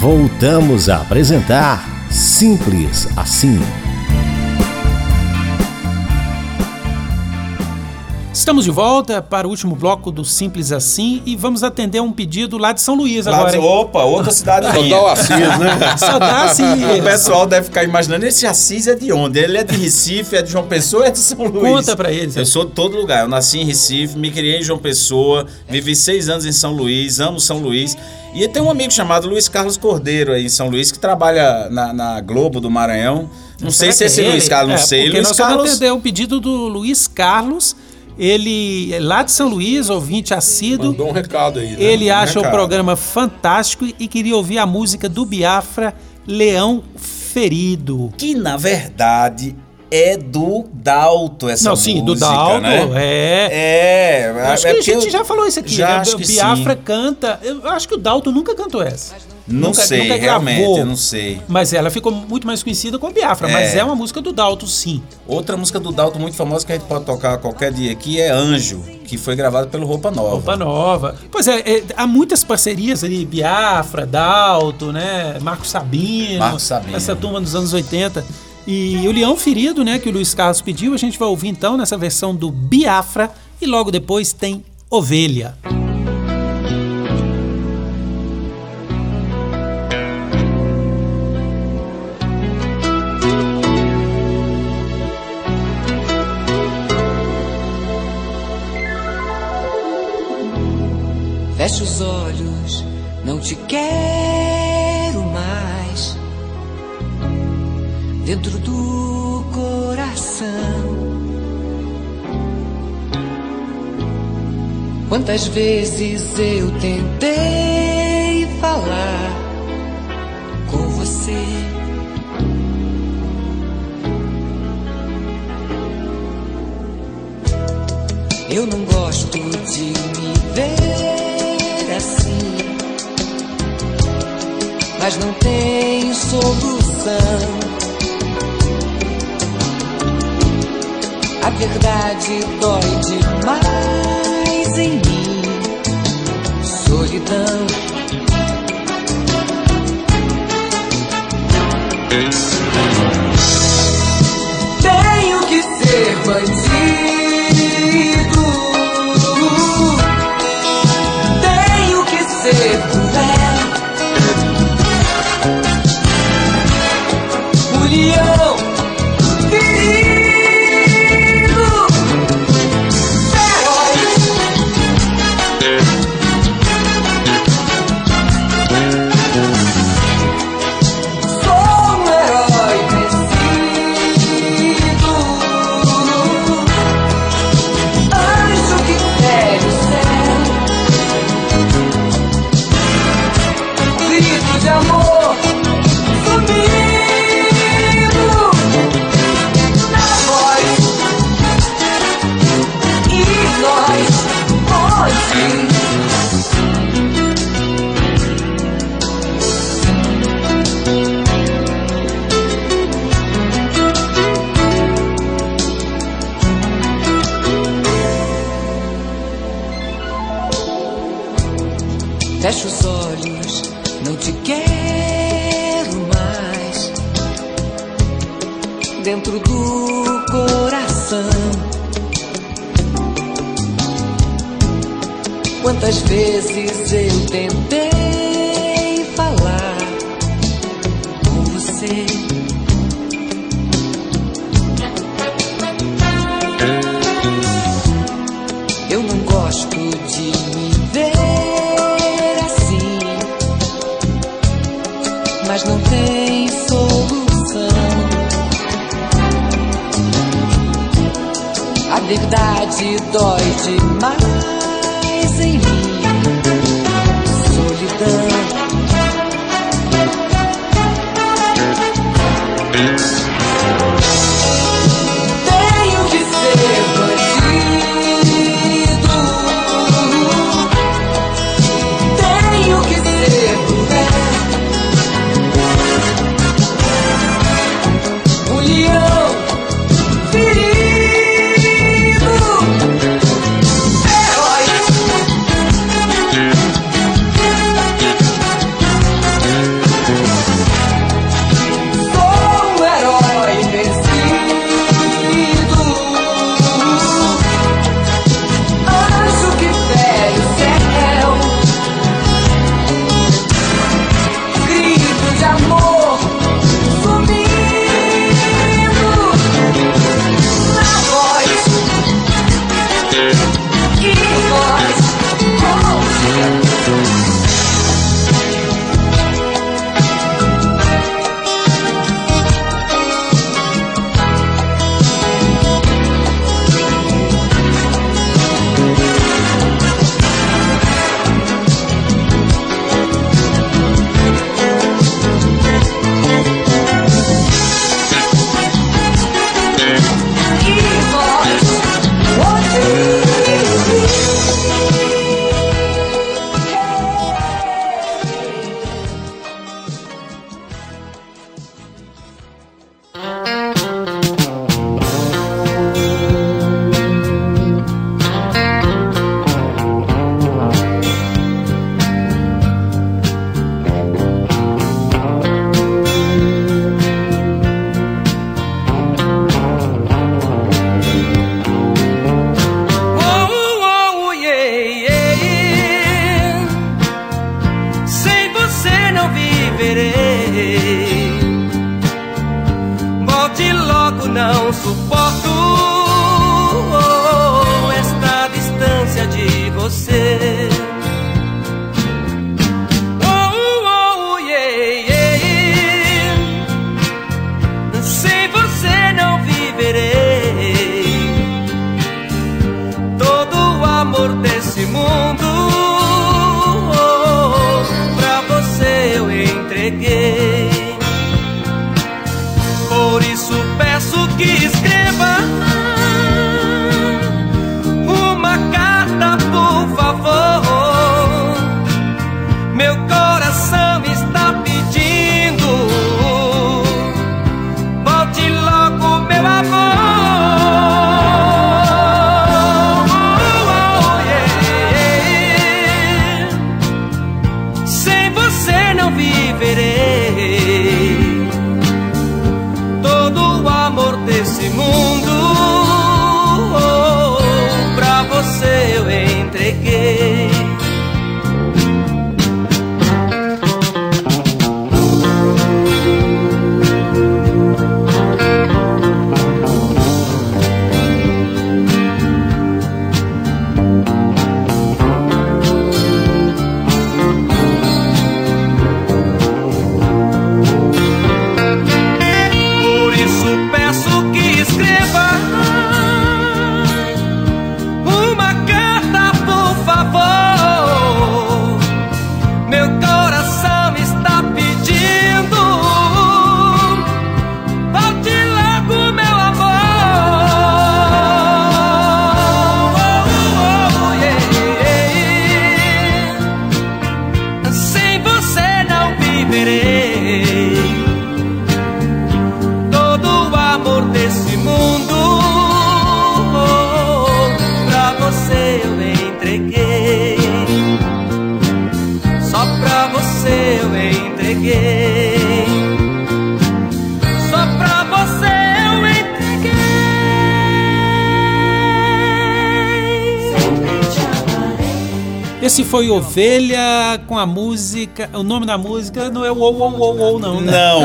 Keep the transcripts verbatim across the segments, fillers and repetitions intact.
Voltamos a apresentar Simples Assim. Estamos de volta para o último bloco do Simples Assim e vamos atender um pedido lá de São Luís agora. Hein? Opa, outra cidade. Só dá o Assis, né? Só dá Assis. O pessoal deve ficar imaginando, esse Assis é de onde? Ele é de Recife, é de João Pessoa, é de São Luís? Conta pra eles. Eu sou de todo lugar. Eu nasci em Recife, me criei em João Pessoa, vivi seis anos em São Luís, amo São Luís. E tem um amigo chamado Luiz Carlos Cordeiro aí em São Luís, que trabalha na, na Globo do Maranhão. Não Será sei se é esse ele? Luiz Carlos, não é, sei. Porque Luiz nós Carlos... vamos atender o pedido do Luiz Carlos. Ele é lá de São Luís, ouvinte assíduo. Mandou um recado aí, né? Ele um acha recado. o programa fantástico e queria ouvir a música do Biafra, Leão Ferido. Que, na verdade, é do Dalto essa Não, música, sim, do Dalto, né? é. É, Acho é que a gente eu... já falou isso aqui. Já né? acho que Biafra sim. canta. Eu acho que o Dalto nunca cantou essa. Não nunca, sei, nunca realmente, gravou, eu não sei. Mas ela ficou muito mais conhecida com Biafra. É. Mas é uma música do Dalto, sim. Outra música do Dalto muito famosa que a gente pode tocar qualquer dia aqui é Anjo, que foi gravada pelo Roupa Nova. Roupa Nova. Pois é, é, há muitas parcerias ali, Biafra, Dalto, né? Marcos Sabino. Marcos Sabino. Essa turma dos anos oitenta. E o Leão Ferido, né, que o Luiz Carlos pediu, a gente vai ouvir então nessa versão do Biafra e logo depois tem Ovelha. Fecha os olhos, não te quero mais dentro do coração. Quantas vezes eu tentei falar com você, eu não gosto de me ver assim, mas não tem solução. A verdade dói demais em mim, solidão. Tenho que ser bandido, tenho que ser cruel. O leão ferido, herói. Sou um herói vencido, anjo que fere o céu, grito de amor sumido na voz, e nós hoje fecho os olhos, não te quero mais dentro do coração. Quantas vezes eu tentei falar com você, eu não gosto de me ver assim, mas não tem solução. A verdade dói demais em mim, solidão. Tenho que ser bandido, tenho que ser cruel. O leão ferido, herói. viverei. Volte logo, não suporto oh, esta distância de você. Oh, oh, yeah, yeah. Sem você não viverei. Todo o amor desse mundo oh, pra você eu entreguei. Por isso peço que escreva uma carta, por favor. Meu coração está pedindo. Volte logo, meu amor. Oh, yeah. Sem você não viverei. Todo o amor desse mundo oh, pra você eu entreguei. Só pra você eu entreguei. Esse foi Ovelha com a música. O nome da música não é Uou, Uou, Uou, Uou, não, né? Não.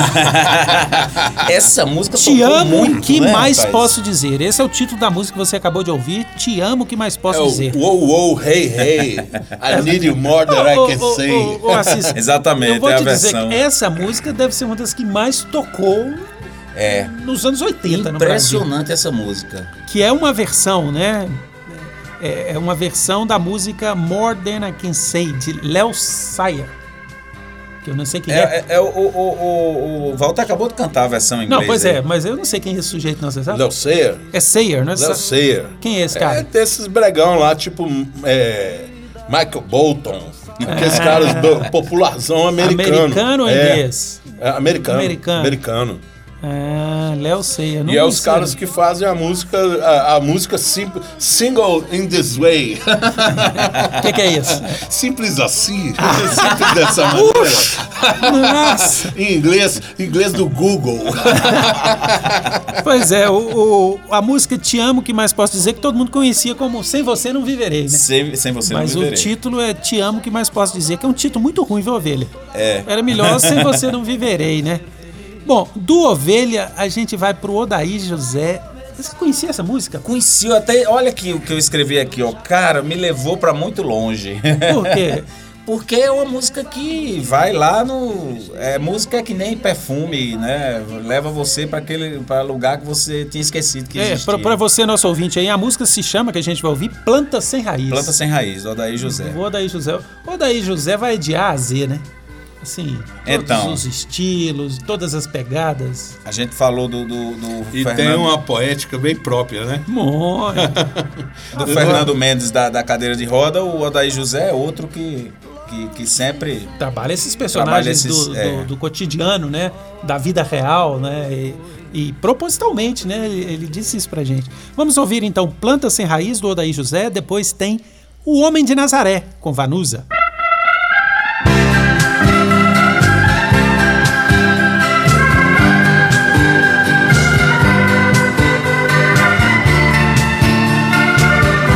Essa música Te tocou amo, muito, que né, mais rapaz? posso dizer? Esse é o título da música que você acabou de ouvir. Te amo, que mais posso É dizer? o wow, wow, hey, hey. I need you more than I Ô, can ô, say. ô, ô, Assis, Exatamente, eu vou é a te dizer versão. que essa música deve ser uma das que mais tocou É. nos anos oitenta no Brasil. Impressionante essa música. Que é uma versão, né? É é uma versão da música More Than I Can Say, de Léo Sayer. Que eu não sei quem é. É, é, é o, o, o, o Walter acabou de cantar a versão em inglês. Não, pois aí. é, mas eu não sei quem é esse sujeito, não, você sabe? Léo Sayer? É Sayer, não é? Léo Sayer. Quem é esse cara? É desses bregão lá, tipo é, Michael Bolton. Aqueles Ah. caras do popularzão americano. Americano ou É, inglês? é, americano. Americano. Americano. Ah, Léo Sayer. Não E é os sei. caras que fazem a música, a, a música sim, Single in This Way. O que, que é isso? Simples assim. Simples dessa maneira. Nossa! Em inglês, inglês do Google. Pois é, o, o- a música Te Amo, que mais posso dizer, que todo mundo conhecia como Sem Você Não Viverei, né? Sem, sem você Mas não o viverei. título é Te Amo, que mais posso dizer, que é um título muito ruim, viu, Ovelha? É. Era melhor Sem Você Não Viverei, né? Bom, do Ovelha, a gente vai pro Odaí José. Você conhecia essa música? Conheci eu até. Olha aqui o que eu escrevi aqui, ó. Cara, me levou pra muito longe. Por quê? Porque é uma música que vai lá no. É música que nem perfume, né? Leva você pra aquele pra lugar que você tinha esquecido que É, existia. pra, pra você, nosso ouvinte aí, a música se chama, que a gente vai ouvir, Planta Sem Raiz. Planta Sem Raiz, do Odaí José. O Odaí José. O Odaí José vai de A a Z, né? Assim, todos Então. os estilos, todas as pegadas. A gente falou do, do, do E Fernando, tem uma poética bem própria, né? Muito. do Fernando Mendes da, da cadeira de roda. O Odaí José é outro que, que, que sempre. Trabalha esses personagens Trabalha esses, do, é. do, do cotidiano, né? Da vida real, né? E, e propositalmente, né? Ele, ele disse isso pra gente. Vamos ouvir então Planta Sem Raiz, do Odaí José. Depois tem O Homem de Nazaré, com Vanusa.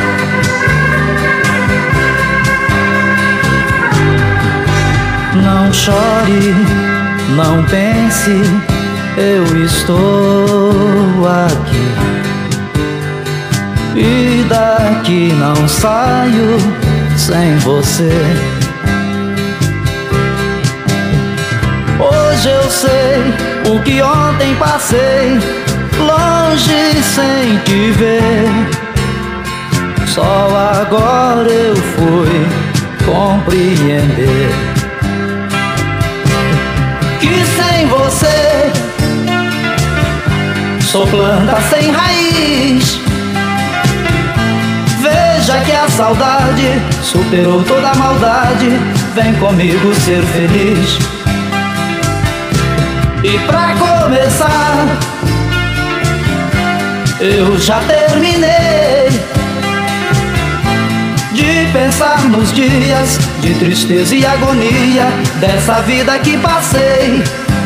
Não chore, não pense, eu estou aqui. E daqui não saio sem você. Hoje eu sei o que ontem passei, longe sem te ver. Só agora eu fui compreender que sem você sou planta sem raiz. Veja que a saudade superou toda a maldade. Vem comigo ser feliz. E pra começar, eu já terminei de pensar nos dias de tristeza e agonia dessa vida que passei.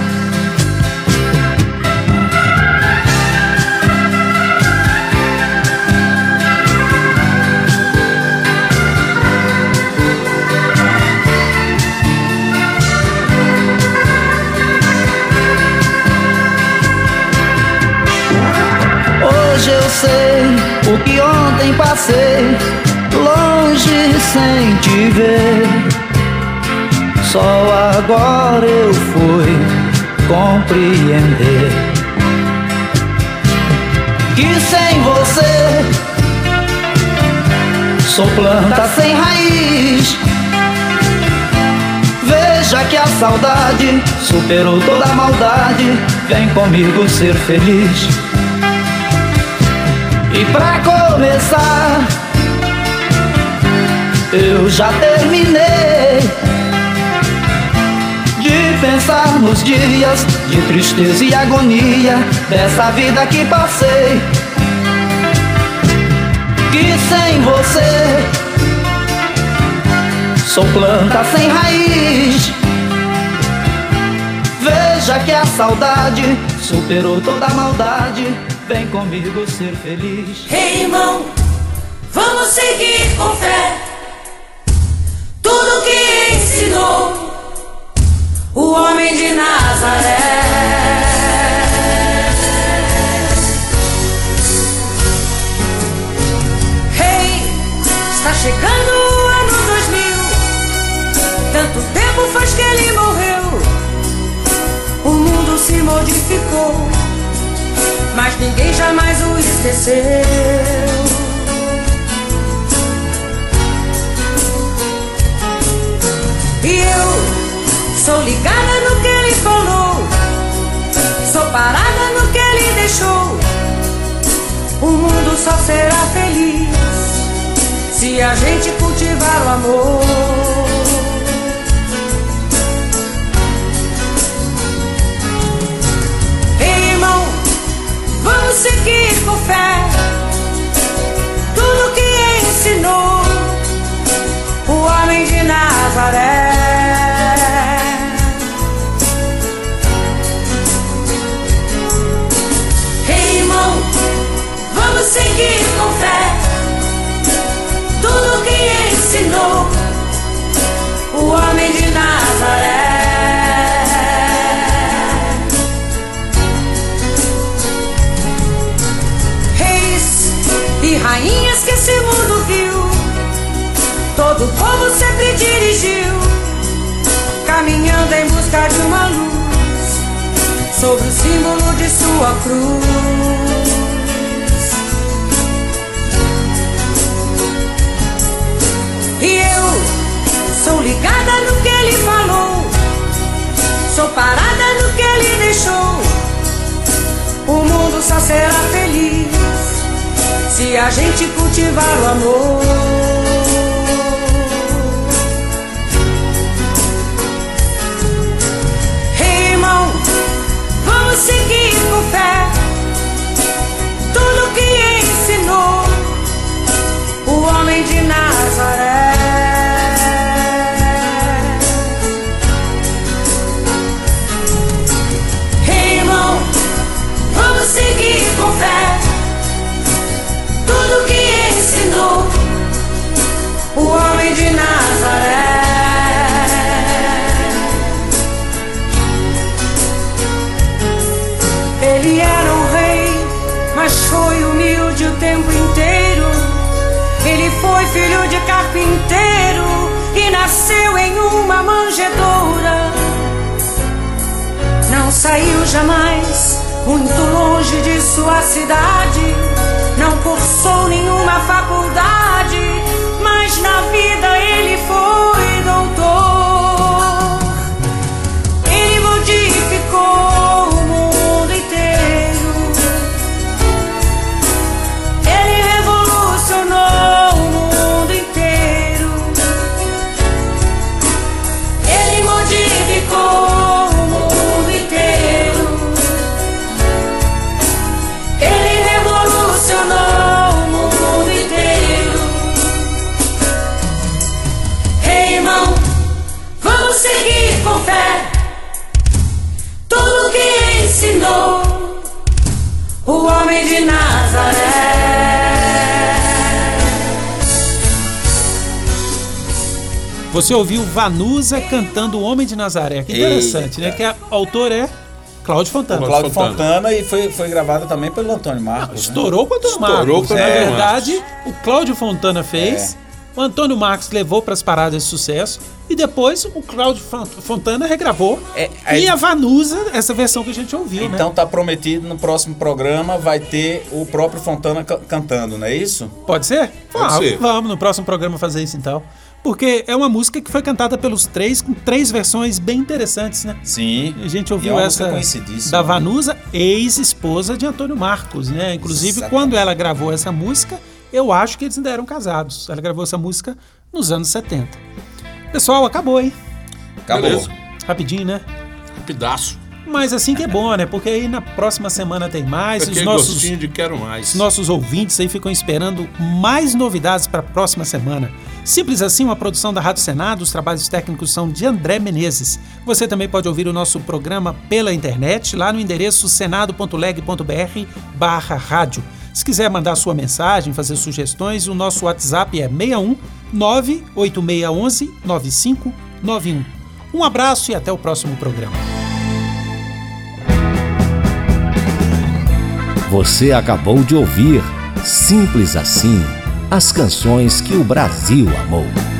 Hoje eu sei o que ontem passei, longe sem te ver. Só agora eu fui compreender que sem você sou planta sem raiz. Veja que a saudade superou toda a maldade. Vem comigo ser feliz. E pra começar, eu já terminei de pensar nos dias de tristeza e agonia dessa vida que passei. Que sem você sou planta sem raiz. Veja que a saudade superou toda a maldade. Vem comigo ser feliz. Ei, irmão, vamos seguir com fé tudo que ensinou o homem de Nazaré. Hey, está chegando o ano dois mil. Tanto tempo faz que ele morreu. O mundo se modificou, mas ninguém jamais o esqueceu. E eu sou ligada no que ele falou, sou parada no que ele deixou. O mundo só será feliz se a gente cultivar o amor. Ei, irmão, vamos seguir com fé tudo que ensinou o homem de Nazaré. Ei, irmão, vamos seguir com fé tudo que ensinou o homem de Nazaré. E rainhas que esse mundo viu, todo o povo sempre dirigiu, caminhando em busca de uma luz, sobre o símbolo de sua cruz. E eu sou ligada no que ele falou, sou parada no que ele deixou. O mundo só será feliz se a gente cultivar o amor. Hey, irmão, vamos seguir com fé tudo que ensinou o homem de Nazaré. Hey, irmão, vamos seguir com fé tudo que ensinou o homem de Nazaré. filho de carpinteiro e nasceu em uma manjedoura. Não saiu jamais muito longe de sua cidade, não cursou nenhuma faculdade, mas na vida ele foi doutor. Ele modificou o mundo inteiro, ele revolucionou o mundo inteiro, ele modificou o mundo inteiro, ele revolucionou o mundo inteiro. Ei, irmão, vamos seguir com fé tudo que ensinou o homem de Nazaré. Você ouviu Vanusa cantando O Homem de Nazaré. Que interessante, Eita. né? Que a autor é Cláudio Fontana. Cláudio Fontana. Fontana, e foi, foi gravada também pelo Antônio Marcos. Estourou com o Antônio Estourou Marcos. com o Na Antônio verdade, o Cláudio Fontana fez, o Antônio Marcos levou para as paradas de sucesso e depois o Cláudio Fon- Fontana regravou. É, aí- E a Vanusa, essa versão que a gente ouviu, Então né? tá prometido, no próximo programa vai ter o próprio Fontana ca- cantando, não é isso? Pode ser? Pode Ah, ser. Vamos no próximo programa fazer isso então. Porque é uma música que foi cantada pelos três, com três versões bem interessantes, né? Sim. A gente E ouviu é uma música essa conhecidíssima. da Vanusa, ex-esposa de Antônio Marcos, né? Inclusive, Exatamente. quando ela gravou essa música, eu acho que eles ainda eram casados. Ela gravou essa música nos anos setenta. Pessoal, acabou, hein? Acabou. Beleza. Rapidinho, né? Rapidaço. Mas assim que é bom, né? Porque aí na próxima semana tem mais. Os Aquele nossos, gostinho de quero mais. os nossos ouvintes aí ficam esperando mais novidades para a próxima semana. Simples assim, uma produção da Rádio Senado. Os trabalhos técnicos são de André Menezes. Você também pode ouvir o nosso programa pela internet, lá no endereço senado ponto leg ponto br barra rádio. Se quiser mandar sua mensagem, fazer sugestões, o nosso WhatsApp é seis um nove oito seis um um nove cinco nove um. Um abraço e até o próximo programa. Você acabou de ouvir Simples Assim, as canções que o Brasil amou.